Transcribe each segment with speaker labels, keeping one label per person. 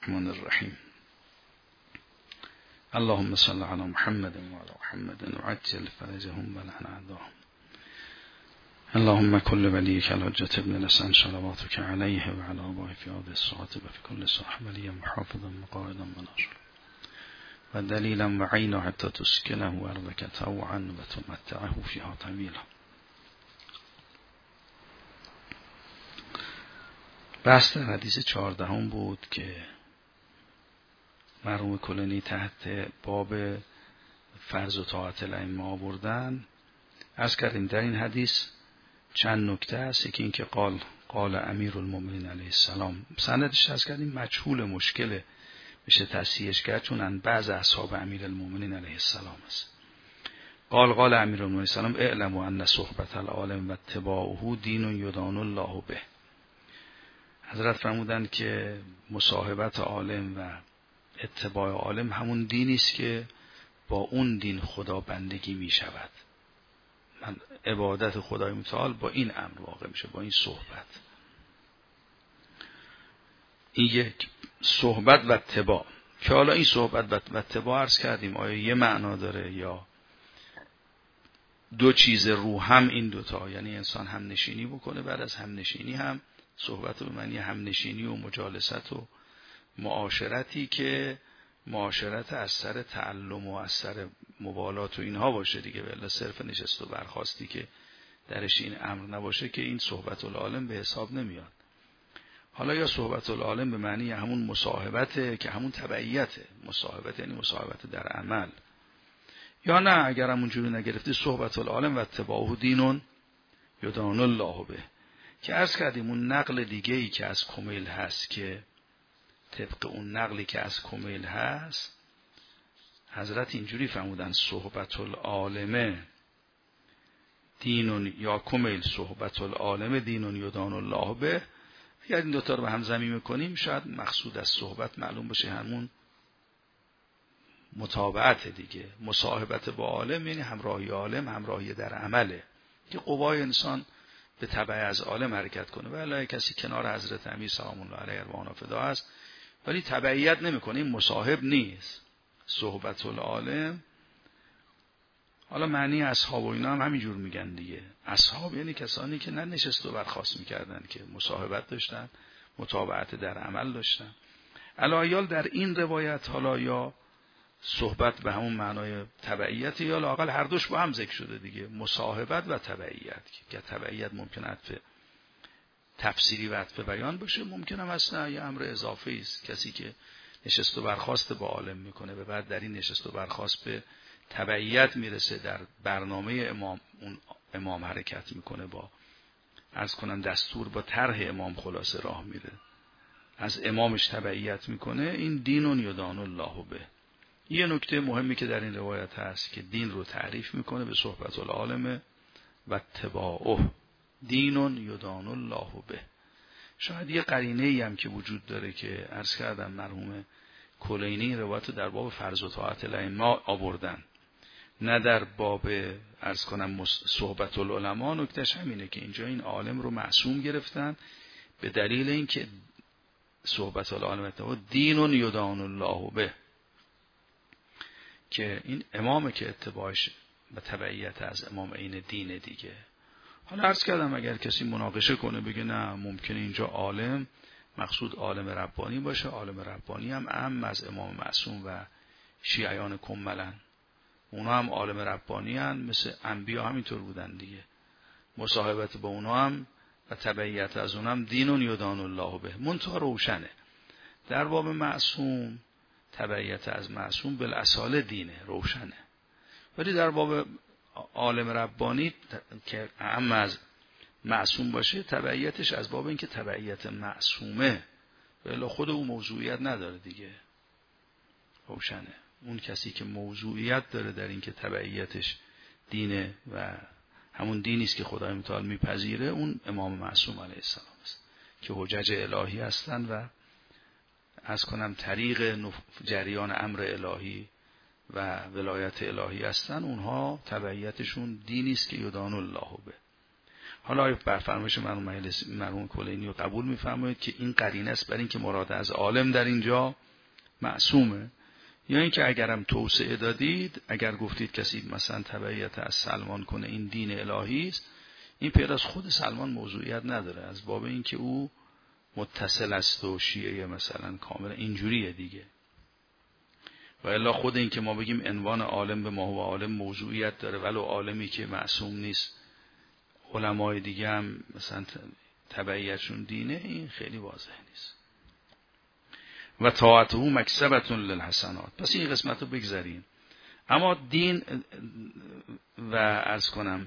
Speaker 1: الرحمن الرحیم. اللهم صل علی محمد و علی محمد وعجل فرجهم ولعن اعداهم. اللهم كل وليك الحجة ابن الحسن صلواتك عليه وعلى آبائه في هذه الساعة وفي كل ساعة وليا محافظا وقائدا وناصرا ودليلا وعينا حتى تسكنه أرضك طوعا وتمتعه فيها طويلا. بحث در حدیث 14 بود که مرحوم کلینی تحت باب فرض و طاعت الائمه آوردن. عرض کردیم در این حدیث چند نکته است. یکی این که قال امیرالمومنین علیه السلام، سندش عرض کردیم مجهول، مشکل میشه تصحیحش کرد چون ان بعض اصحاب امیرالمومنین علیه السلام است. قال امیرالمومنین السلام اعلموا ان صحبت العالم و اتباعه دین یدان الله به. حضرت فرمودند که مصاحبت عالم و اتباع عالم همون دینی است که با اون دین خدا بندگی می شود. من عبادت خدای متعال با این امر واقع میشه، با این صحبت. این یک صحبت و اتباع که حالا این صحبت و اتباع عرض کردیم آیا یه معنا داره یا دو چیز رو هم این دوتا، یعنی انسان هم نشینی بکنه، بعد از هم نشینی هم صحبت به معنی هم نشینی و مجالست و معاشرتی که معاشرت از سر تعلم و از سر مبالات و اینها باشه دیگه، ولی صرف نشست و برخاستی که درش این امر نباشه که این صحبت العالم به حساب نمیاد. حالا یا صحبت العالم به معنی همون مصاحبته که همون تبعیته، مصاحبت یعنی مصاحبت در عمل، یا نه اگر همون جوری نگرفتی صحبت العالم و اتباعه دینون یدان الله به، که عرض کردیم اون نقل دیگه ای که از کمیل هست که طبق اون نقلی که از کمیل هست حضرت اینجوری فرمودن صحبت العالم دینون، یا کمیل صحبت العالم دینون یدان الله به. اگر این دوتا رو به هم ضمیمه میکنیم شاید مقصود از صحبت معلوم باشه همون متابعت دیگه. مصاحبت با عالم یعنی همراهی عالم، همراهی در عمله که قوای انسان به تبع از عالم حرکت کنه. ولی کسی کنار حضرت امیر سلام الله علیه ارواح فدا است ولی تبعیت نمیکنه، این مصاحب نیست. صحبت العالم حالا معنی اصحاب و اینا هم همینجور میگن دیگه. اصحاب یعنی کسانی که نه نشست و برخاست میکردن، که مصاحبت داشتن، متابعت در عمل داشتن. الایال در این روایت حالا یا صحبت به همون معنای تبعیت یا لااقل هر دوش با هم ذکر شده دیگه، مصاحبت و تبعیت، که تبعیت ممکن عطف تفسیری و عطف بیان باشه، ممکن هم اصلا یه امر اضافی است. کسی که نشست و برخاست با عالم میکنه و بعد در این نشست و برخاست به تبعیت میرسه، در برنامه اون امام حرکت میکنه، با عرض کنم دستور با طرح امام خلاصه راه میره، از امامش تبعیت میکنه، این دینون یدان الله به. یه نکته مهمی که در این روایت هست که دین رو تعریف میکنه به صحبت العالم و اتباعه دینون یدان الله به. شاید یه قرینه‌ای هم که وجود داره که عرض کردم مرحوم کلینی روایت در باب فرض و طاعت الائمه آوردن، نه در باب عرض کنم صحبت العلماء. نکتهش همینه که اینجا این عالم رو معصوم گرفتن به دلیل اینکه صحبت العالم و دینون یدان الله به، که این امامه که اتباعش و تبعیت از امام این دین دیگه. حالا عرض کردم اگر کسی مناقشه کنه بگه نه ممکنه اینجا عالم مقصود عالم ربانی باشه، عالم ربانی هم اعم از امام معصوم و شیعیان کملن، اونا هم عالم ربانی هن، مثل انبیا همینطور بودن دیگه. مصاحبت با اونا هم و تبعیت از اونا هم دینون یدان الله به. منتها روشنه در باب معصوم تبعیت از معصوم بالاصاله دینه، روشنه، ولی در باب عالم ربانی که اعم از معصوم باشه تبعیتش از باب این که تبعیت معصومه، ولی خود اون موضوعیت نداره دیگه، روشنه. اون کسی که موضوعیت داره در این که تبعیتش دینه و همون دینی است که خدای متعال میپذیره، اون امام معصوم علیه السلام است که حجج الهی هستن و از کنم طریق جریان امر الهی و ولایت الهی هستن. اونها تبعیتشون دینی است که یدان الله به. حالا بر فرمایش مرحوم کلینی رو قبول می‌فرمایید که این قرینه است برای اینکه مراد از عالم در اینجا معصومه، یا اینکه اگرم توسعه دادید، اگر گفتید کسی مثلا تبعیت از سلمان کنه این دین الهی است، این پیدا از خود سلمان موضوعیت نداره، از باب اینکه او متصل است و شیعه مثلا کاملا اینجوریه دیگه. و الا خود این که ما بگیم عنوان عالم به ما هو عالم موضوعیت داره، ولو عالمی که معصوم نیست علمای دیگه هم مثلا تبعیتشون دینه، این خیلی واضح نیست. و طاعته مکسبة للحسنات. پس این قسمت رو بگذاریم. اما دین و عرض کنم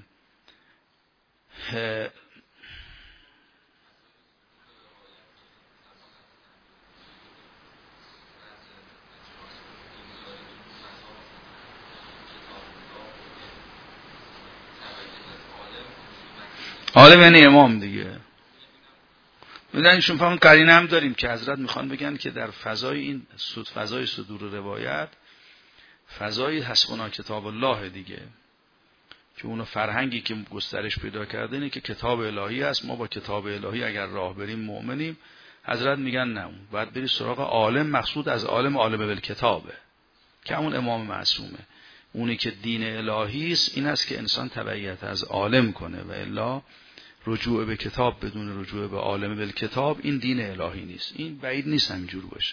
Speaker 1: عالم یعنی امام دیگه. میدونیشون فهم قرینه هم داریم که حضرت میخوان بگن که در فضای این فضای صدور روایت، فضای حسبنا کتاب الله دیگه، که اونو فرهنگی که گسترش پیدا کرده اینه که کتاب الهی هست، ما با کتاب الهی اگر راه بریم مؤمنیم. حضرت میگن نه، باید بری سراغ عالم، مقصود از عالم بالکتابه که همون امام معصومه. اونی که دین الهی است این است که انسان تبعیت از عالم کنه، و الا رجوع به کتاب بدون رجوع به عالم بالکتاب این دین الهی نیست. این بعید نیست همینجور باشه.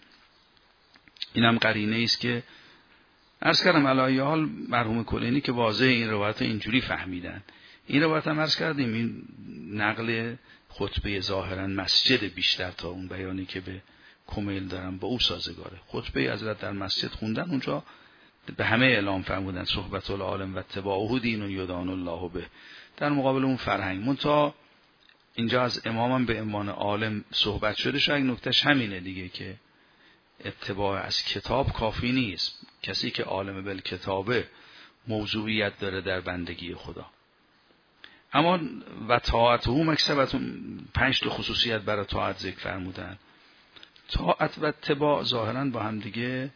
Speaker 1: اینم قرینه است که عرض کردم علی حال مرحوم کلینی که واضح این روایت اینجوری فهمیدن. این روایت هم عرض کردیم این نقل خطبه ظاهرا مسجد بیشتر تا اون بیانی که به کمیل دارم با او سازگاره. خطبه حضرت در مسجد خوندن، اونجا به همه اعلام فرمودن صحبت العالم و اتباعه دین و یدان الله به، در مقابل اون فرهنگ. منتها اینجا از امامم به عنوان عالم صحبت شده. شاید نکتهش همینه دیگه که اتباع از کتاب کافی نیست. کسی که عالم بالکتابه موضوعیت داره در بندگی خدا. اما و طاعته مکسبة، 5 تا خصوصیت برای طاعت ذکر فرمودن. طاعت و اتباع ظاهرا با هم دیگه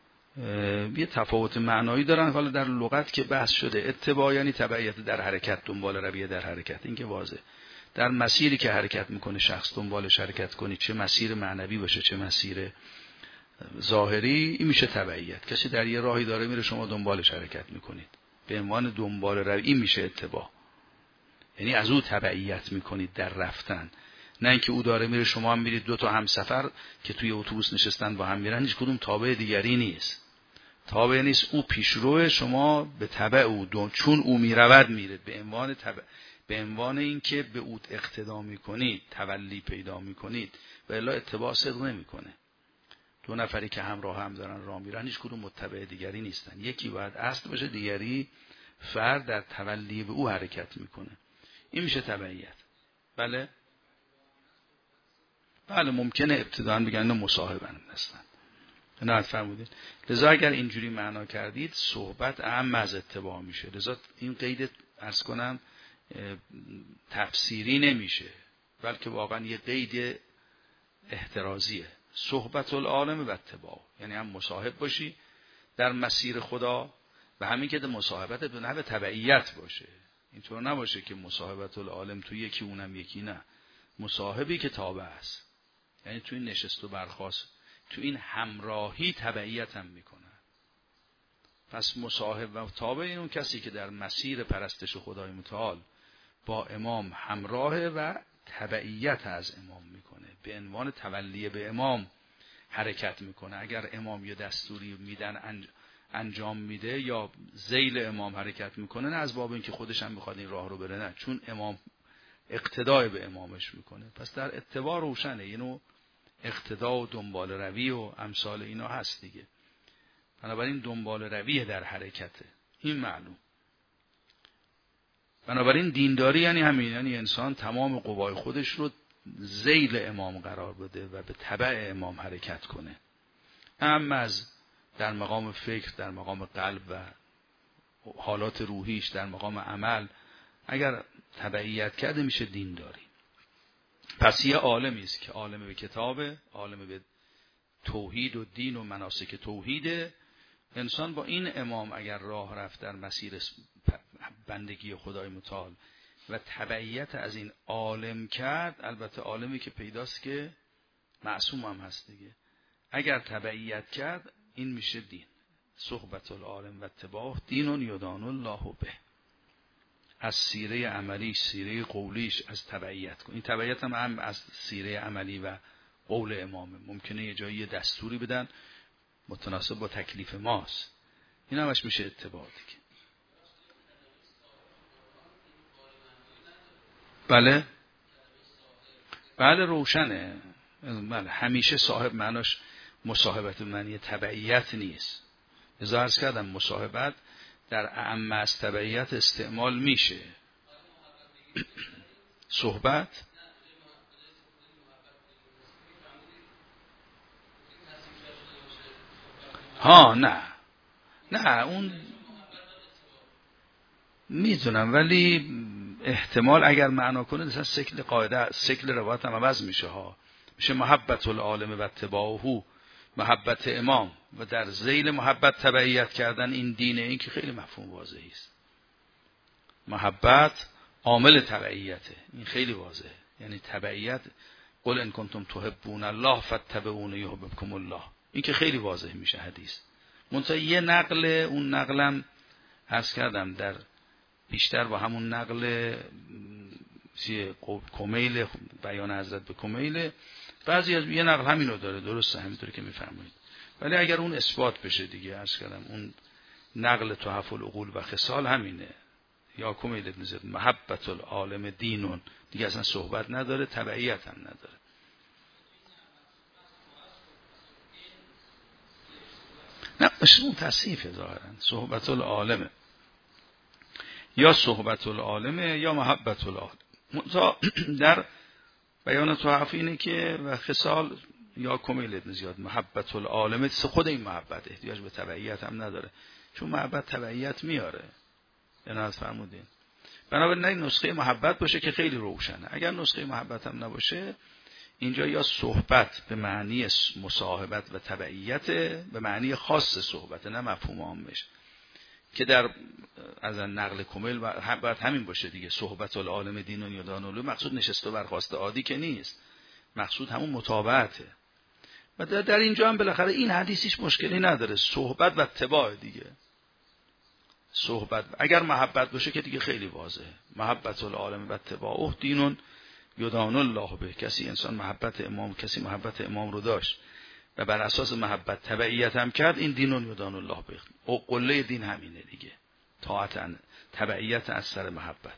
Speaker 1: یه تفاوت معنایی دارن. حالا در لغت که بحث شده، اتباع یعنی تبعیت در حرکت، دنبال رویه در حرکت، این که واضح. در مسیری که حرکت میکنه شخص دنبالش حرکت کنید، چه مسیر معنوی باشه چه مسیر ظاهری، این میشه تبعیت. کسی در یه راهی داره میره، شما دنبالش حرکت میکنید به عنوان دنبال روی، این میشه اتباع. یعنی از او تبعیت میکنید در رفتن، نه اینکه او داره میره شما هم میرید. 2 تا همسفر که توی اتوبوس نشستن با هم میرن، هیچ کدوم تابع دیگری نیست. تابع نیست، او پیشرو، شما به تبع او، چون او میرود میرید به عنوان تبع، به عنوان اینکه به او اقتدا میکنید، تولی پیدا میکنید. و الا اتباع صدق نمیکنه. 2 نفری که همراه هم دارن راه میرن، هیچ کدوم متبع دیگری نیستن. یکی باید اصل باشه، دیگری فرد در تولی به او حرکت میکنه. این میشه تبعیت. بله ممکنه ابتداً بگن اینا مصاحبن هستن، نه فرمودید. لذا اگر اینجوری معنا کردید صحبت اهم از اتباع میشه. لذا این قید عرض کنم تفسیری نمیشه، بلکه واقعا یه قید احترازیه. صحبت العالم و اتباع یعنی هم مصاحب باشی در مسیر خدا، و همین که مصاحبت به نحو تبعیت باشه. اینطور نباشه که مصاحبت العالم تو یکی اونم یکی، نه، مصاحبی که تابع است. یعنی تو این نشست و برخاست، تو این همراهی تبعیت هم میکنه. پس مصاحب و تابع این اون کسی که در مسیر پرستش خدای متعال با امام همراهه و تبعیت از امام میکنه، به عنوان تولی به امام حرکت میکنه. اگر امام یه دستوری میدن انجام میده یا ذیل امام حرکت میکنه، نه از باب اینکه خودش هم بخواد این راه رو بره، نه، چون امام اقتدای به امامش میکنه. پس در اتباع روشنه، اینو اقتدا و دنبال روی و امثال اینا هست دیگه. بنابراین دنبال روی در حرکته، این معلوم. بنابراین دینداری یعنی همین، یعنی انسان تمام قوای خودش رو ذیل امام قرار بده و به تبع امام حرکت کنه. اما از در مقام فکر، در مقام قلب و حالات روحیش، در مقام عمل اگر تبعیت کرده میشه دینداری. پس یه عالمی است که عالم به کتابه، عالم به توحید و دین و مناسک توحیده. انسان با این امام اگر راه رفت در مسیر بندگی خدای متعال، و تبعیت از این عالم کرد، البته عالمی که پیداست که معصوم هم هست دیگه، اگر تبعیت کرد این میشه دین. صحبت العالم و اتباع دین یدان الله به. از سیره عملی، سیره قولیش از تبعیت کن. این تبعیت هم از سیره عملی و قول امامه. ممکنه یه جایی یه دستوری بدن متناسب با تکلیف ماست، این همش میشه اتباع دیگه. بله روشنه. بله همیشه صاحب معناش مصاحبت معنی تبعیت نیست. ازا عرض کردم مصاحبت در اعم از تبعیت استعمال میشه. صحبت نه اون میدونم، ولی احتمال اگر معنا کنه مثلا شکل قاعده، شکل روایت هم عوض میشه ها. میشه محبت العالم و اتباعه، محبت امام و در ذیل محبت تبعیت کردن این دینه. این که خیلی مفهوم واضحی است. محبت عامل تبعیته، این خیلی واضحه. یعنی تبعیت، قل ان کنتم تحبون الله فاتبعونی یحببکم الله، این که خیلی واضح میشه حدیث. منتها یه نقل، اون نقلم عرض کردم در بیشتر با همون نقل کمیل، بیان حضرت به کمیل، بعضی از یه نقل همینو داره، درسته همینطوری که میفرمایید. ولی اگر اون اثبات بشه دیگه، عرض کردم اون نقل تحف العقول و خصال همینه، یا کمیل ابن زید محبت العالم دینون، دیگه اصلا صحبت نداره، تبعیت هم نداره. نه اون تصحیفه ظاهرا. صحبت العالمه، یا صحبت العالمه یا محبت العالم. در بیان تحف اینه که و خصال یا کمیل ابن زیاد محبت العالمه، خود این محبت احتیاج به تبعیت هم نداره، چون محبت تبعیت میاره. یعنی از فرمودین بنابراین این نسخه محبت باشه که خیلی روشنه. اگر نسخه محبت هم نباشه، اینجا یا صحبت به معنی مصاحبت و تبعیت، به معنی خاص صحبت، نه مفهوم عامش که در از نقل کمیل باید همین باشه دیگه. صحبت العالم دینون یدان الله، مقصود نشست و برخاست عادی که نیست، مقصود همون متابعته. و در اینجا هم بالاخره این حدیثیش مشکلی نداره، صحبت و اتباع دیگه. صحبت اگر محبت باشه که دیگه خیلی واضحه، محبت العالم و اتباعه دینون یدان الله به. کسی انسان محبت امام، کسی محبت امام رو داشت و بر اساس محبت تبعیت هم کرد، این دینون یدان الله به. او قله دین همینه دیگه، طاعت تبعیت از سر محبت.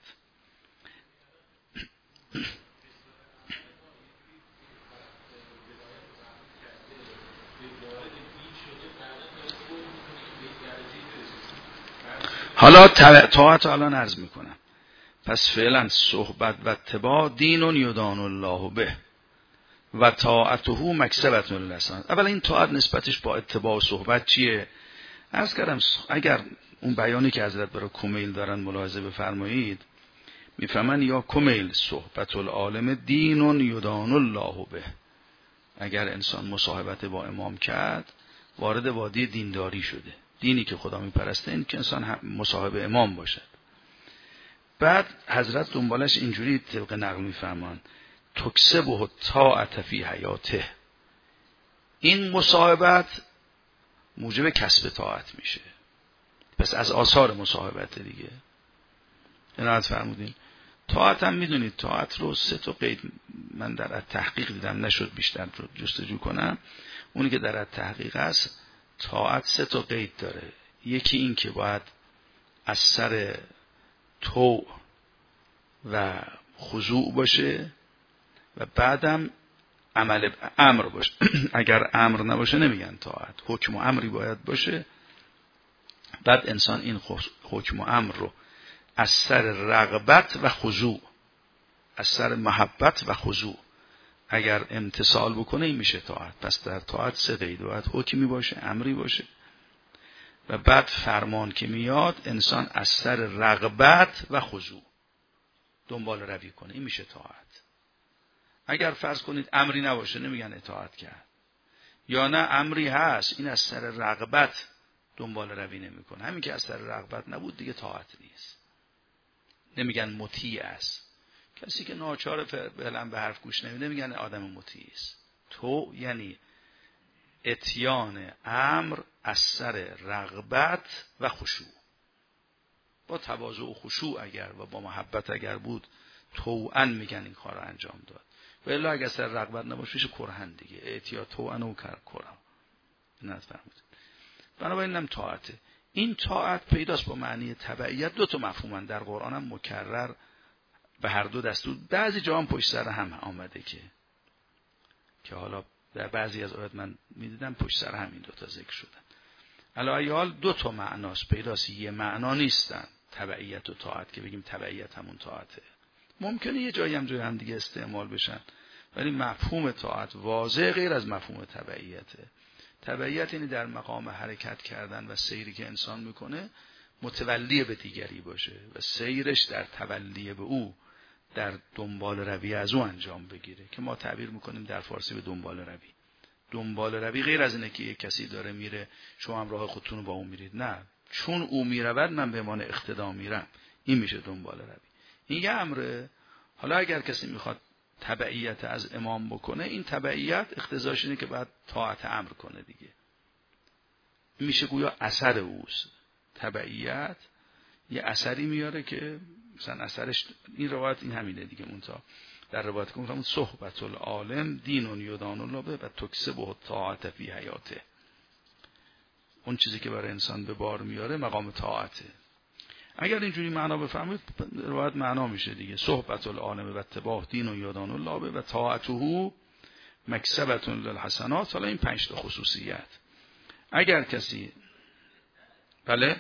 Speaker 1: حالا طاعت الان عرض میکنم. پس فعلا صحبت و اتباع دینون یدان الله به و طاعته مکسبت اللسان. اولا این طاعت نسبتش با اتباع و صحبت چیه؟ عرض کردم اگر اون بیانی که حضرت برای کمیل دارن ملاحظه بفرمایید، میفهمن یا کمیل صحبت العالم دینون یدان الله به. اگر انسان مصاحبت با امام کرد، وارد وادی دینداری شده. دینی که خدا میپرسته این که انسان مصاحب امام باشد. بعد حضرت دنبالش اینجوری طبق نقل میفرمان تکسبه طاعت فی حیاته. این مصاحبت موجب کسب طاعت میشه. پس از آثار مصاحبت دیگه. عنایت فرمودین. طاعت هم میدونید، طاعت رو 3 قید من در تحقیق دیدم، نشد بیشتر رو جستجو کنم. اونی که در تحقیق است، طاعت 3 قید داره. یکی این که باید از سر طوع و خضوع باشه و بعدم عمل امر باشه. اگر امر نباشه نمیگن طاعت، حکم و امری باید باشه. بعد انسان این حکم و امر رو از سر رغبت و خضوع، از سر محبت و خضوع اگر امتثال بکنه این میشه طاعت. پس در طاعت 3 قید باید حکمی باشه، امری باشه و بعد فرمان که میاد انسان از سر رغبت و خضوع دنبال روی کنه، این میشه طاعت. اگر فرض کنید امری نباشه نمیگن اطاعت کرد، یا نه امری هست این از سر رغبت دنبال روی نمیکنه، همین که از سر رغبت نبود دیگه طاعت نیست. نمیگن مطیع است. کسی که ناچار فعلا به حرف گوش نمیده میگن آدم مطیع است. تو یعنی اتیان امر از سر رغبت و خشوع. با تواضع و خشوع اگر و با محبت اگر بود طوعاً میگن این کار رو انجام داد. و الا اگر سر رغبت نباشه میشه کرهن دیگه. اتیا طوعاً و کرم. نفهمید. بنابراین هم طاعته. این طاعت پیداست با معنی تبعیت. دو تا مفهومن در قرآن هم مکرر به هر دو دستور. بعضی جا هم پشت سر هم آمده که حالا در بعضی از آیات من میدیدم پشت سر هم این دو تا ذکر شدن. علی حال دو تا معناست پیداست، یه معنا نیستن تبعیت و طاعت که بگیم تبعیت همون طاعته. ممکنه یه جایی هم جای هم دیگه استعمال بشن ولی مفهوم طاعت واضح غیر از مفهوم تبعیته. تبعیت یعنی در مقام حرکت کردن و سیری که انسان میکنه متولی به دیگری باشه و سیرش در تولی به او، در دنبال روی از او انجام بگیره که ما تعبیر میکنیم در فارسی به دنبال روی. دنبال روی غیر از اینه که یک کسی داره میره شما هم راه خودتون رو با اون میرید، نه، چون او میرود من به عنوان اقتدا میرم. این میشه دنبال روی. این یه امره. حالا اگر کسی میخواد تبعیت از امام بکنه، این تبعیت اقتضاش اینه که باید طاعت امر کنه دیگه. این میشه گویا اثر اوست. تبعیت یه اثری میاره که مثلا اثرش این روایت این همینه دیگه. منتها در روایت که گفتم صحبت العالم دین یدان الله به و تکسب طاعت فی حیاته. اون چیزی که برای انسان به بار میاره مقام طاعته. اگر اینجوری معنا بفهمید روایت معنا میشه دیگه. صحبت العالم و اتباع دین یدان الله به و طاعته مکسبة للحسنات. حالا این 5 تا خصوصیت اگر کسی بله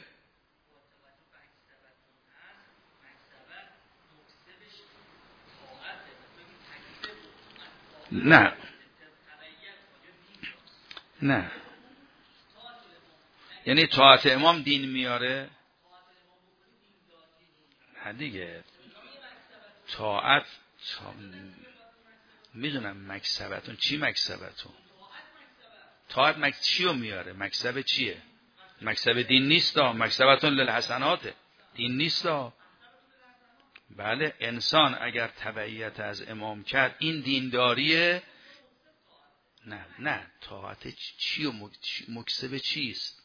Speaker 1: نه یعنی طاعت امام دین میاره. نه دیگه طاعت میدونم مکسبتون چی مکسبتون طاعت چی رو میاره؟ مکسب چیه؟ مکسب دین نیست دا. مکسبتون للحسناته. دین نیست دا. بله انسان اگر تبعیت از امام کرد این دینداریه. نه طاعت چی و مکسب چیست؟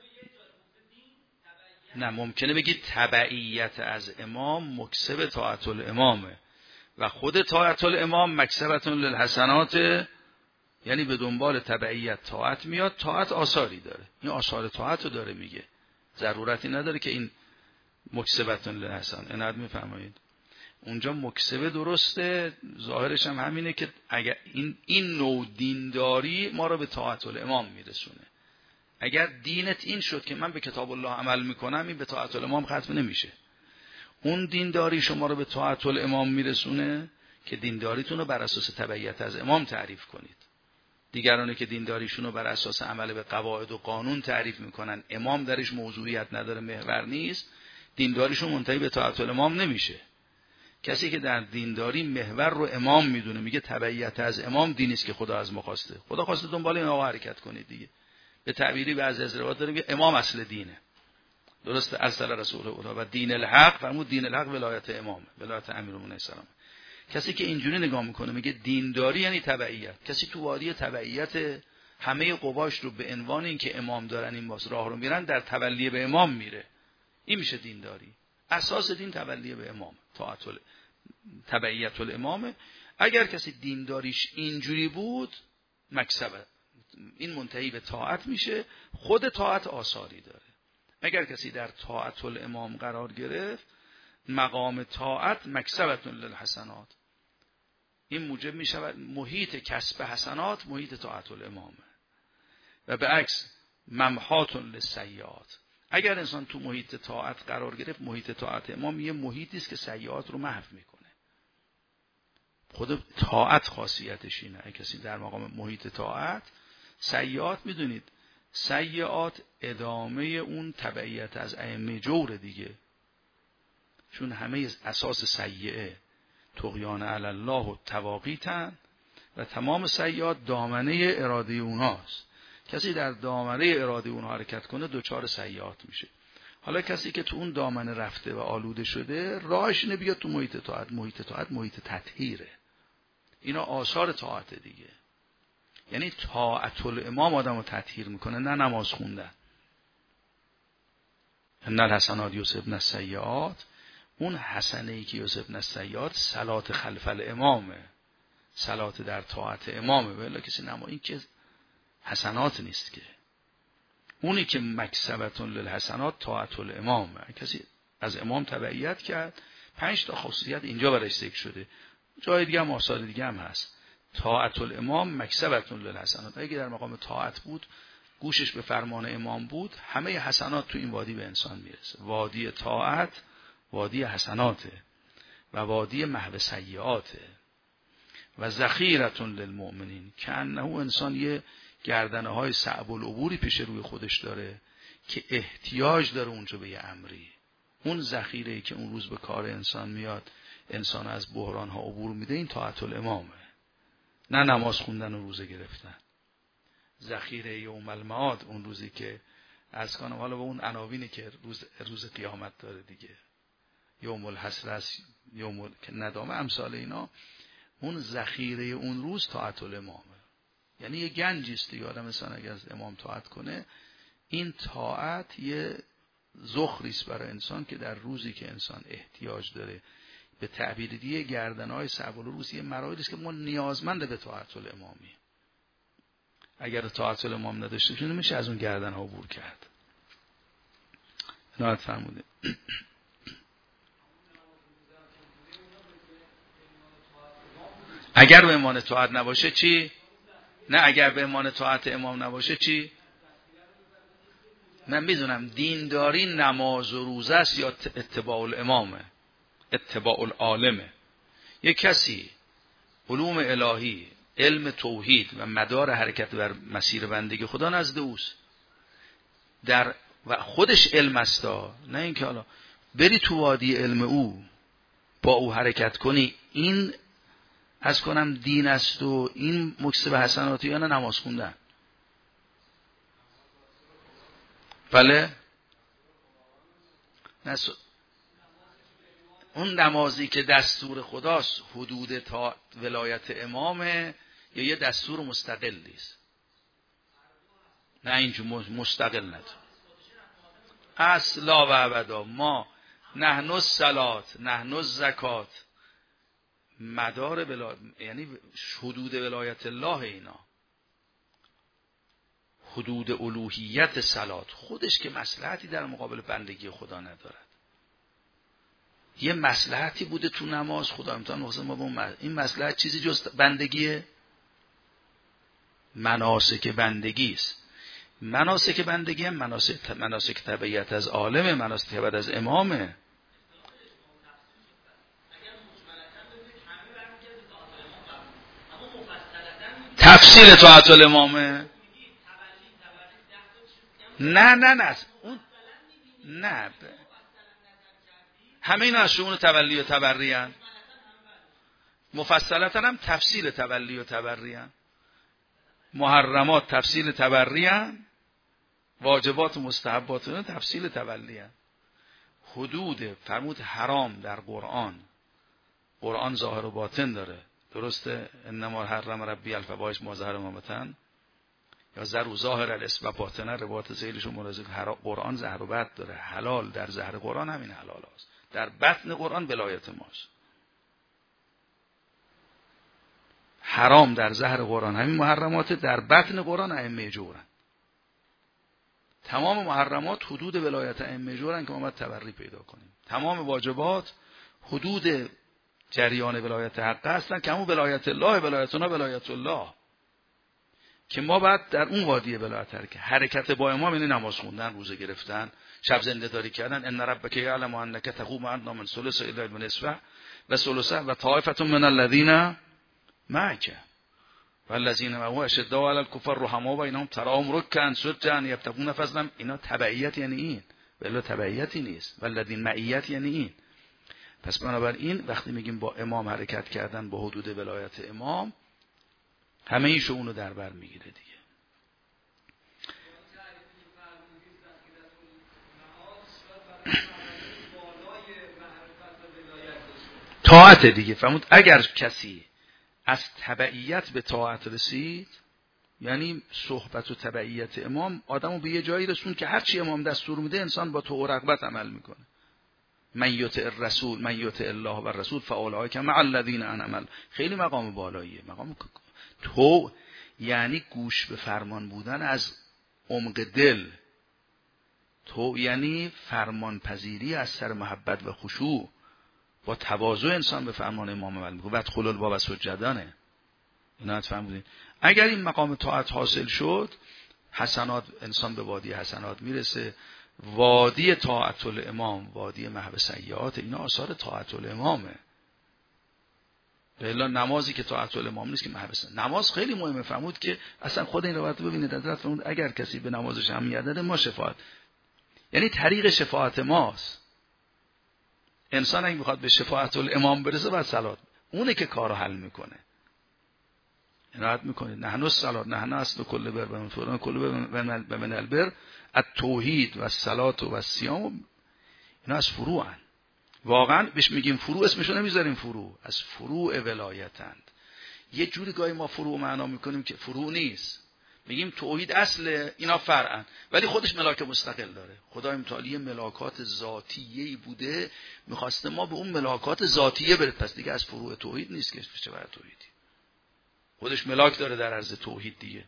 Speaker 1: نه ممکنه بگی تبعیت از امام مکسب طاعت الامامه و خود طاعت الامام مکسبتون للحسنات، یعنی به دنبال تبعیت طاعت میاد. طاعت آثاری داره، این آثار طاعت رو داره میگه، ضرورتی نداره که این مکسبتون للحسن. اینت میفرمایید اونجا مکسبه درسته، ظاهرش هم همینه که اگر این نوع دینداری ما رو به طاعت الامام میرسونه. اگر دینت این شد که من به کتاب الله عمل میکنم، این به طاعت الامام ختم نمیشه. اون دینداری شما رو به طاعت الامام میرسونه که دینداریتون رو بر اساس تبعیت از امام تعریف کنید. دیگرانی که دینداریشون رو بر اساس عمل به قواعد و قانون تعریف میکنن، امام درش موضوعیت نداره، محور نیست، دینداریشون منتهی به طاعت الامام نمیشه. کسی که در دینداری محور رو امام میدونه میگه تبعیت از امام دینی است که خدا از ما خواسته. خدا خواسته دنبال این آقا حرکت کنید دیگه. به تعبیری بعضی از روایات داره میگه امام اصل دینه. درسته ارسل رسول الله و دین الحق، فرمود دین الحق ولایت امام، ولایت امیرالمومنین السلام. کسی که اینجوری نگاه میکنه میگه دینداری یعنی تبعیت. کسی تو وادی تبعیت همه قواش رو به عنوان اینکه امام دارن این واسه راه رو میرن در تولی به امام میره. این میشه دینداری. اساس دین تولی به امام، طاعت تبعیت الامام. اگر کسی دینداریش اینجوری بود مکسبه، این منتهی به طاعت میشه. خود طاعت آثاری داره. اگر کسی در طاعت الامام قرار گرفت، مقام طاعت مکسبتون للحسنات، این موجب میشه محیط کسب حسنات محیط طاعت الامامه و به عکس ممحاتون للسیئات. اگر انسان تو محیط طاعت قرار گرفت، محیط طاعت امام یه محیطی است که سیئات رو محو میکنه. خود طاعت خاصیتش اینه. اگه کسی در مقام محیط طاعت، سیئات میدونید سیئات ادامه اون تبعیت از ائمه جور دیگه، چون همه اساس سیئه طغیان علی الله و تواقیتن و تمام سیئات دامنه اراده اوناست. کسی در دامنه اراده اونها حرکت کنه دوچار سیئات میشه. حالا کسی که تو اون دامنه رفته و آلوده شده، راهش اینه بیاد تو محیط طاعت. محیط تطهیره. اینا آثار طاعت دیگه. یعنی طاعت الامام آدمو تطهیر میکنه، نه نماز خوندن. ان الحسنات یذهبن السیئات، اون حسنه ای که یذهبن السیئات صلات خلف الامامه، صلات در طاعت امامه. ولی کسی نما این که حسنات نیست که، اونی که مکسبتون للحسنات طاعت الامامه. کسی از امام تبعیت کرد، 5 تا خصوصیت اینجا برش ذکر شده، جای دیگه هم آثار دیگه هم هست. طاعت الامام مکسبتون للحسنات، اگه در مقام طاعت بود، گوشش به فرمان امام بود، همه حسنات تو این وادی به انسان میرسه. وادی طاعت وادی حسناته و وادی محو سیئاته. و ذخیرتون للمؤمنین، که انه انسان یه گردنه های صعب العبوری پیش روی خودش داره که احتیاج داره اونجا به یه امری. اون ذخیره‌ای که اون روز به کار انسان میاد، انسان از بحران ها عبور میده، این طاعت الامامه، نه نماز خوندن و روزه گرفتن. ذخیره یوم المعاد، اون روزی که از کنم حالا به اون عناوینی که روز قیامت داره دیگه، یوم الحسرة، یوم ندامه، امثال اینا، اون ذخیره اون روز طاعت الامامه. یعنی یه گنجی است دیگه. آدم مثلا اگه از امام طاعت کنه، این طاعت یه ذخری است برای انسان که در روزی که انسان احتیاج داره به تعبیر دیگه گردنهای صعب الروز، یه مراحلی است که ما نیازمند به طاعت الامامی. اگر طاعت الامام نداشته باشیم نمیشه از اون گردنها عبور کرد. عنایت فرموده. اگر به ایمان طاعت نباشه چی؟ نه اگر به ایمان طاعت امام نباشه چی؟ من میدونم دینداری نماز و روزه است یا اتباع الامامه، اتباع العالمه. یک کسی علوم الهی، علم توحید و مدار حرکت بر مسیر بندگی خدا نزد اوست، در و خودش علم استا، نه اینکه حالا بری تو وادی علم او با او حرکت کنی، این از کنم دین است و این مکسب حسناتی یا نه نماز خوندن. بله اون نمازی که دستور خداست، حدود تا ولایت امامه، یا یه دستور مستقلی است؟ نه اینجور مستقل نداره اصلا و ابدا. ما نحن الصلات نحن الزکات، مدار یعنی حدود ولایت الله، اینا حدود الوهیت صلات خودش که مصلحتی در مقابل بندگی خدا ندارد. یه مصلحتی بوده تو نماز، خدا امتحان واسه ما با این مصلحت چیزی جز بندگیه؟ مناسک بندگی است. مناسک بندگی هم مناسک تبعیت از عالمه، مناسک تبعیت از امامه. تفصیل طاعت الامامه. نه اون نه، همه اینا از شؤون تولی و تبری ان. مفصلتا هم تفصیل تولی و تبری ان. محرمات تفصیل تبری ان، واجبات و مستحبات اینا تفصیل تولی ان. حدود فرمود حرام در قرآن ظاهر و باطن داره، درسته؟ انما حرم ربی الفواحش ما ظهر و بطن، یا زر و ظاهر الاسم و باطنه، روایت ذیلشون مرازی. قرآن زهر و بطن داره. حلال در زهر قرآن همین حلال هست، در بطن قرآن ولایت ماست. حرام در زهر قرآن همین محرمات، در بطن قرآن ائمه جورن. تمام محرمات حدود ولایت ائمه جورن که ما باید تبری پیدا کنیم. تمام واجبات حدود جریان ولایت حق هستن که همون ولایت الله، ولایتنا ولایت الله، که ما بعد در اون وادی ولایت حرکت با امام، یعنی نماز خوندن، روزه گرفتن، شب زنده داری کردن. ان ربک یعلم انک تقوم ادنی من ثلث الی نصفه و ثلثه و طائفه من الذین معک والذین معه اشداء علی الکفار رحماء بینهم تراهم رکعا سجدا یبتغون فضلا. اینا تبعیت یعنی این، ولی تبعیتی نیست. والذین معیت یعنی این. پس بنابراین وقتی میگیم با امام حرکت کردن، با حدود ولایت امام، همه این شؤون رو در بر میگیره دیگه. طاعت دیگه. فهمید؟ اگر کسی از تبعیت به طاعت رسید، یعنی صحبت و تبعیت امام آدمو به یه جایی رسون که هرچی امام دستور میده انسان با طوع و رغبت عمل میکنه. من یطع الرسول من یطع الله و الرسول فاولئک مع الذین انعم. خیلی مقام بالاییه. مقام تو یعنی گوش به فرمان بودن از عمق دل. تو یعنی فرمان پذیری از سر محبت و خشوع، با تواضع انسان به فرمان امام عمل میکنه. وادخلوا الباب سجدانه. اینا فهمیدین؟ اگر این مقام طاعت حاصل شد، حسنات، انسان به وادی حسنات میرسه. وادی طاعت الامام، وادی محو سیئات، اینا آثار طاعت الامامه. الا نمازی که طاعت الامام نیست که محو سیئات. نماز خیلی مهمه. فرمود که اصلا خود این روایت ببینید، حضرت فرمود اگر کسی به نمازش اهمیت بده ما شفاعت، یعنی طریق شفاعت ماست. انسان اگه میخواد به شفاعت الامام برسه باید صلات، اونه که کارو حل میکنه. عنایت میکنید نحن الصلات نحن اصل کل بر و فلان کل بر من البر التوحید و الصلات و الصیام. اینا از فروعن. واقعا بهش میگیم فروع، اسمشو نمیذاریم فروع، از فروع ولایتند. یه جوری گاهی ما فروع معنا میکنیم که فروع نیست. میگیم توحید اصل، اینا فرعن، ولی خودش ملاک مستقل داره. خدای متعالی ملاکات ذاتیه‌ای بوده، میخواسته ما به اون ملاکات ذاتیه بریم. پس دیگه از فروع توحید نیست که چه برای توحیدی. خودش ملاک داره در عرض توحید دیگه.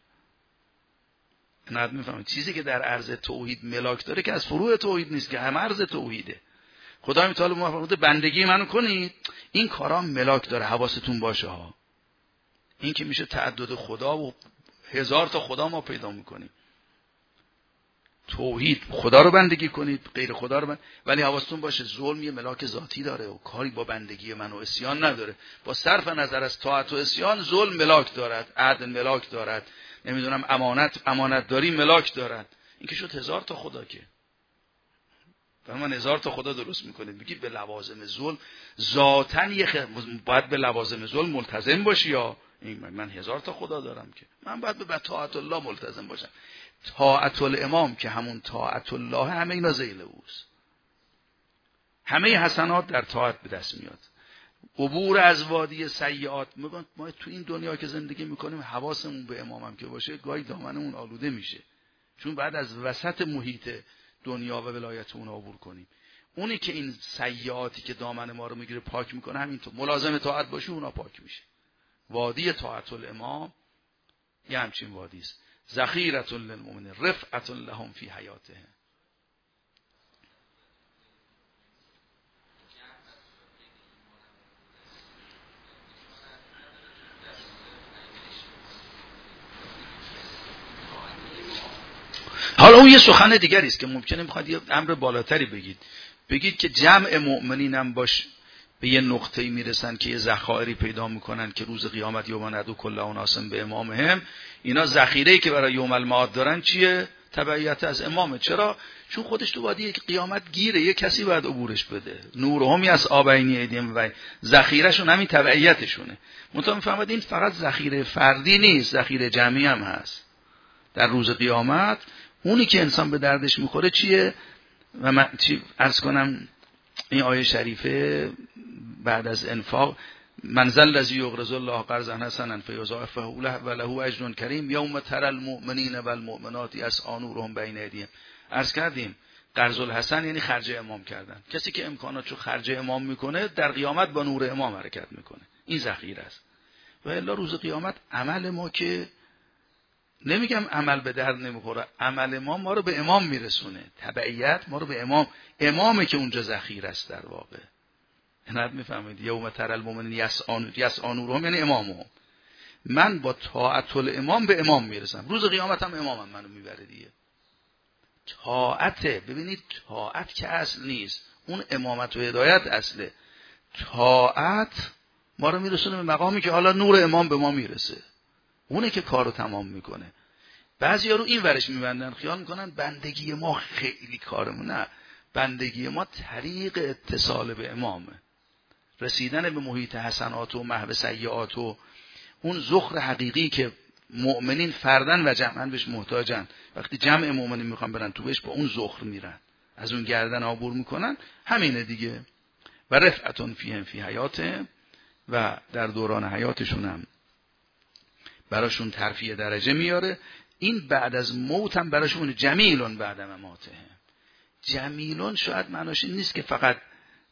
Speaker 1: نه میفهمید؟ چیزی که در عرض توحید ملاک داره که از فروع توحید نیست، که همه عرض توحیده. خدای متعالی ما فرموده بندگی منو کنید، این کارا ملاک داره، حواستون باشه ها. این که میشه تعدد خدا و هزار تا خدا ما پیدا میکنیم. توحید خدا رو بندگی کنید، غیر خدا رو ولی حواستون باشه ظلم یه ملاک ذاتی داره و کاری با بندگی من و عصیان نداره. با صرف نظر از طاعت و عصیان ظلم ملاک دارد، عدل ملاک دارد، نمیدونم امانت داری ملاک دارد. این که شد هزار تا خدا. که من هزار تا خدا درست میکنید، بگید به لوازم ظلم ذاتاً باید به لوازم ظلم ملتزم باشی، یا من هزار تا خدا دارم که من باید به طاعت الله ملتزم باشم. طاعت الامام که همون طاعت الله، همه اینا ذیل اوست. همه حسنات در طاعت به دست میاد. عبور از وادی سیئات. ما تو این دنیا که زندگی میکنیم حواسمون به امامم که باشه، گاهی دامنمون آلوده میشه، چون بعد از وسط محیط دنیا و ولایت اون عبور کنیم. اونی که این سیئاتی که دامن ما رو میگیره پاک میکنه، همینطور ملازم طاعت باشی اونا پاک میشه. وادی طاعت الامام یه همچین وادی است. ذخیرة للمؤمنین رفعة لهم فی حیاتهم. حالا اون یه سخن دیگری است که ممکنه میخواد یه امر بالاتری بگید که جمع مؤمنین هم باش به یه نقطه‌ای میرسن که یه ذخایری پیدا میکنن که روز قیامت یوم ندعو کل اناس به امامهم. اینا ذخیره‌ای که برای یوم المعاد دارن چیه؟ تبعیت از امامه. چرا؟ چون خودش تو وادی قیامت گیره، یه کسی باید عبورش بده. نورهم یسعی بین ایدیهم و ذخیرهشون همین تبعیتشونه. منتها میفهمید این فقط ذخیره فردی نیست، ذخیره جمعی هم هست. در روز قیامت اونی که انسان به دردش میخوره چیه؟ و من عرض کنم این آیه شریفه بعد از انفاق، من ذا الذی یقرض الله قرضا حسنا فیضاعفه له و له اجر کریم یوم تری المؤمنین و المؤمنات یسعی نورهم بین ایدیهم. عرض کردیم قرض الحسن یعنی خرج امام کردن. کسی که امکاناتشو خرج امام میکنه در قیامت با نور امام حرکت میکنه. این ذخیره است. و الا روز قیامت عمل ما که نمیگم عمل به درد نمیخوره، عمل ما رو به امام میرسونه. تبعیت ما رو به امامه که اونجا ذخیره است در واقع. اینات میفهمید؟ یوم تری المؤمنین یسعی نورهم یعنی امامهم. من با طاعت الامام به امام میرسم. روز قیامت هم امامم منو میبره دیگه. طاعت، ببینید طاعت که اصل نیست، اون امامت و هدایت اصله. طاعت ما رو میرسونه به مقامی که حالا نور امام به ما میرسه، اونه که کارو تمام میکنه. بعضیا رو این ورش میبندن، خیال میکنن بندگی ما خیلی کارمون. نه، بندگی ما طریق اتصال به امامه، رسیدن به محیط حسنات و محو سیئات و اون ذخر حقیقی که مؤمنین فردن و جمعاً بهش محتاجن. وقتی جمع مؤمنین میخوان برن تو بهش، با اون ذخر میرن، از اون گردن عبور میکنن. همینه دیگه. و رفعتون فیهم فی حیاته، و در دوران حیاتشون هم براشون ترفیع درجه میاره. این بعد از موت هم براشون جمیلون بعد مماته. جمیلون شاید معناش این نیست که فقط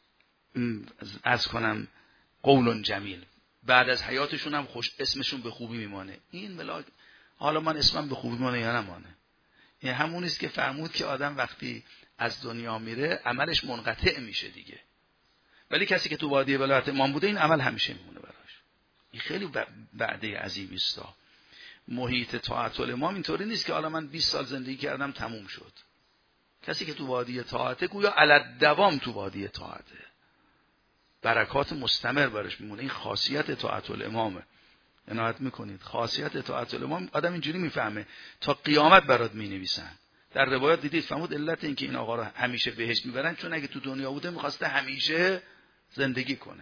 Speaker 1: از کنم قولون جمیل، بعد از حیاتشون هم خوش اسمشون به خوبی میمانه. این ولی حالا من اسمم به خوبی میمانه یا نمانه، این همون است که فرمود که آدم وقتی از دنیا میره عملش منقطع میشه دیگه، ولی کسی که تو وادی ولایت امام بوده این عمل همیشه میمونه براش. این خیلی وعده عظیمی است. محیط طاعت الامام اینطوری نیست که حالا من 20 سال زندگی کردم تموم شد. کسی که تو وادی طاعته گویا علت دوام تو وادی طاعته، برکات مستمر برش میمونه. این خاصیت طاعت الامامه. عنایت میکنید خاصیت طاعت الامام آدم اینجوری میفهمه تا قیامت برات مینویسن. در روایات دیدید فرمود علت این که این آقا رو همیشه بهشت میبرن چون اگه تو دنیا بوده میخواسته همیشه زندگی کنه،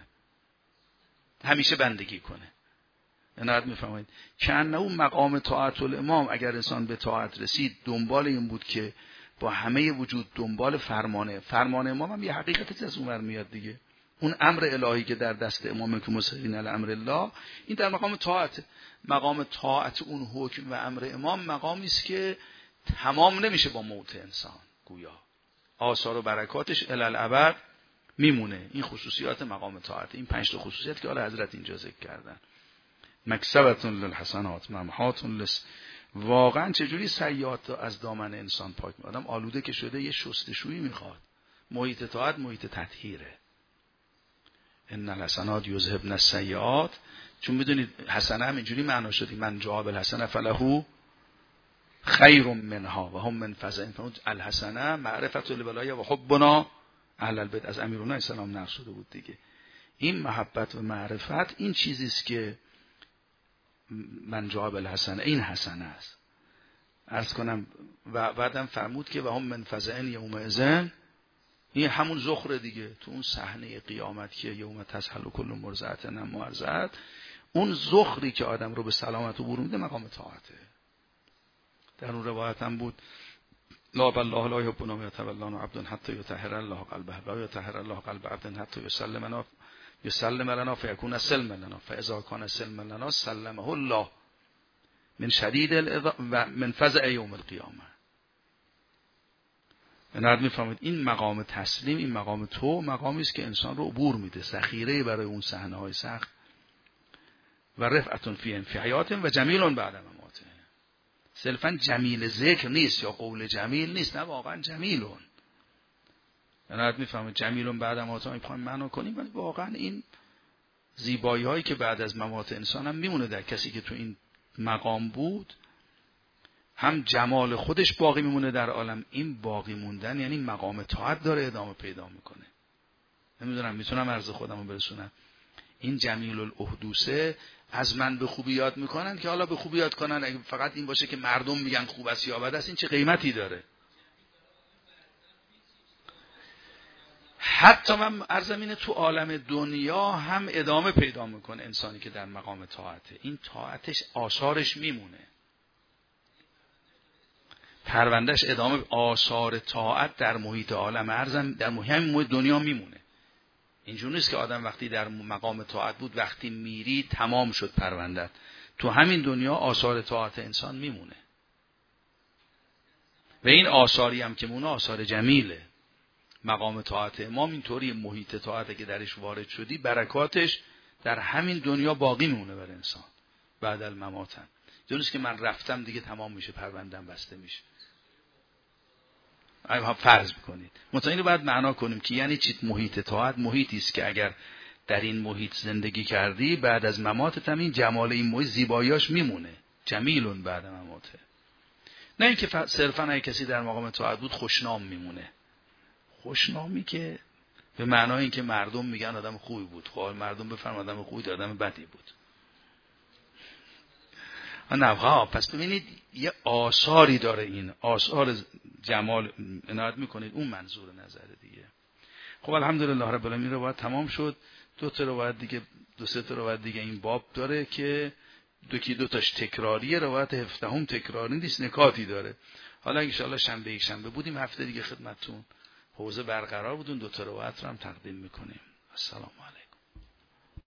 Speaker 1: همیشه بندگی کنه. عنایت میفهمید که اون مقام طاعت الامام اگر انسان به طاعت رسید دنبال این بود که با همه وجود دنبال فرمان امام هم یه حقیقتی از اون ور میاد دیگه. اون امر الهی که در دست امامه که مسخرین الامر الله، این در مقام طاعت. مقام طاعت اون حکم و امر امام مقامی است که تمام نمیشه با موت انسان، گویا آثار و برکاتش الی الابد میمونه. این خصوصیات مقام طاعت، این 5 تا خصوصیت که حالا حضرت اینجا ذکر کردن. مکسبتون للحسنات ممحاتون لس. واقعا چجوری سیئات از دامن انسان پاک می‌کنه؟ آدم آلوده که شده یه شستشویی میخواد. محیط طاعت محیط تطهیره. ان الحسنات یذهبن السیئات. چون میدونید حسنه هم اینجوری معنا شده من جاء بالحسنه فله خیر منها و هم من فزع. الحسنه معرفت الولایه و حبنا اهل البیت از امیرالمومنین السلام نقل شده بود دیگه. این محبت و معرفت این چیزی است که من جاء بالحسنه، این حسنه است. عرض کنم و بعدم فرمود که و هم من فزع یومئذ، این همون زخره دیگه. تو اون صحنه قیامت که یوم تزهل کل مرضعة عما ارضعت، اون زخری که آدم رو به سلامت و برون میده مقام طاعته. در اون روایت هم بود لا بالله لا يحب ما يتولى عبد حتى يطهر الله قلبه لا يطهر الله قلب عبد حتى يسلم لنا فيكون سلما لنا فاذا كان سلما لنا سلمه الله من شدید من فزع یوم القیامه. عنایت میفهمید این مقام تسلیم، این مقام تو مقامی است که انسان رو عبور میده، ذخیره برای اون صحنه‌های سخت. و رفعتون فیهم فی حیاتهم و جمیلون بعد مماته. صرفا جمیل ذکر نیست یا قول جمیل نیست، نه واقعا جمیلون. عنایت میفهمید جمیلون بعد مماته میخوایم معنا کنیم، ولی واقعا این زیبایی هایی که بعد از ممات انسان هم میمونه در کسی که تو این مقام بود. هم جمال خودش باقی میمونه در عالم، این باقی موندن یعنی مقام طاعت داره ادامه پیدا میکنه. نمیدونم میتونم عرض خودمو برسونم. این جمیل الاحدوثه از من به خوبی یاد میکنن که حالا به خوبی یاد کنن اگه فقط این باشه که مردم میگن خوب است یا بد است، این چه قیمتی داره؟ حتی من عرضم اینه تو عالم دنیا هم ادامه پیدا میکنه انسانی که در مقام طاعته. این طاعتش آثارش میمونه، پروندهش ادامه، آثار طاعت در محیط عالم ارزم در محیط دنیا میمونه. اینجور نیست که آدم وقتی در مقام طاعت بود وقتی میری تمام شد پروندت. تو همین دنیا آثار طاعت انسان میمونه و این آثاری هم که مونه آثار جمیله. مقام طاعت امام اینطوری محیط طاعته که درش وارد شدی برکاتش در همین دنیا باقی میمونه بر انسان بعد الممات. هم نیست که من رفتم دیگه تمام میشه پروندم بسته میشه. فرض بکنید مطمئن اینو باید معنا کنیم که یعنی چی محیط طاعت؟ محیطی است که اگر در این محیط زندگی کردی بعد از مماتت هم این جمال این محیط زیباییاش میمونه. جمیلون بعد مماته. نه اینکه صرفا اگه کسی در مقام طاعت بود خوشنام میمونه. خوشنامی که به معنای اینکه مردم میگن آدم خوبی بود، خب مردم بفرماین آدم خوبی آدم بدی بود. نه پس ببینید یه آثاری داره، این آثار جمال عنایت میکنید، اون منظور نظر دیگه. خب الحمدلله رب العالمین روایت تمام شد. 2 تا روایت دیگه 2-3 تا روایت دیگه این باب داره که 2 تاش تکراریه، روایت 17 تکراری نیست، نکاتی داره. حالا ان شاء الله شنبه یک شنبه بودیم هفته دیگه خدمتتون حوزه برقرار بودون 2 تا روایت رو هم تقدیم میکنیم. السلام علیکم.